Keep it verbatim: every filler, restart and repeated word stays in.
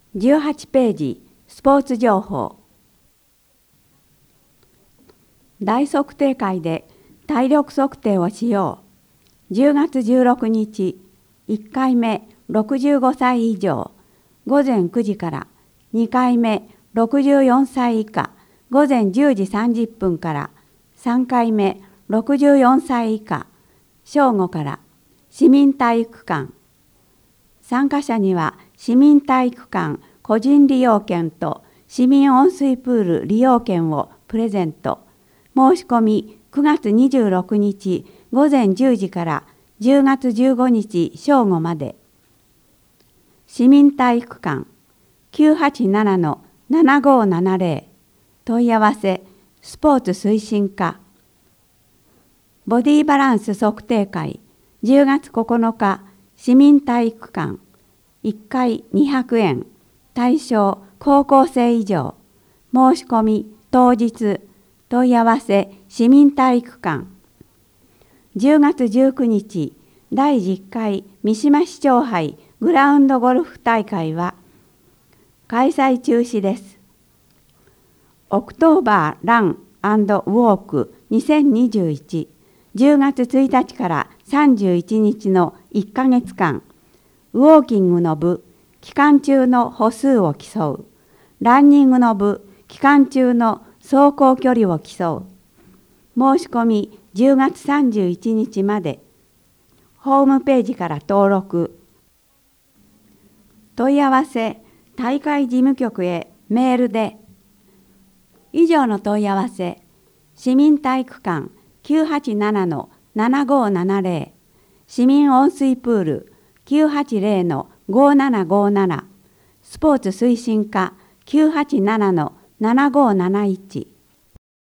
じゅうはちページ、スポーツ情報。大測定会で体力測定をしよう。じゅうがつじゅうろくにち、いっかいめろくじゅうごさい以上、午前くじから、にかいめろくじゅうよんさい以下、午前じゅうじさんじゅっぷんから、さんかいめろくじゅうよんさい以下、正午から、市民体育館。参加者には市民体育館個人利用券と市民温水プール利用券をプレゼント。申し込みくがつにじゅうろくにち午前じゅうじからじゅうがつじゅうごにち正午まで。市民体育館 きゅうはちななのななごーななぜろ 問い合わせスポーツ推進課。ボディバランス測定会じゅうがつここのか市民体育館いっかいにひゃくえん対象高校生以上申し込み当日問い合わせ市民体育館じゅうがつじゅうくにちだいじゅっかい三島市長杯グラウンドゴルフ大会は開催中止です。オクトーバーラン&ウォークにせんにじゅういち じゅうがつついたちからさんじゅういちにちのいっかげつかん、ウォーキングの部、期間中の歩数を競う、ランニングの部、期間中の走行距離を競う。申し込みじゅうがつさんじゅういちにちまで。ホームページから登録。問い合わせ、大会事務局へメールで。以上の問い合わせ、市民体育館きゅうはちななのななごーななぜろ、市民温水プールきゅうはちぜろのごーななごーなな、スポーツ推進課きゅうはちななのななごーなないち。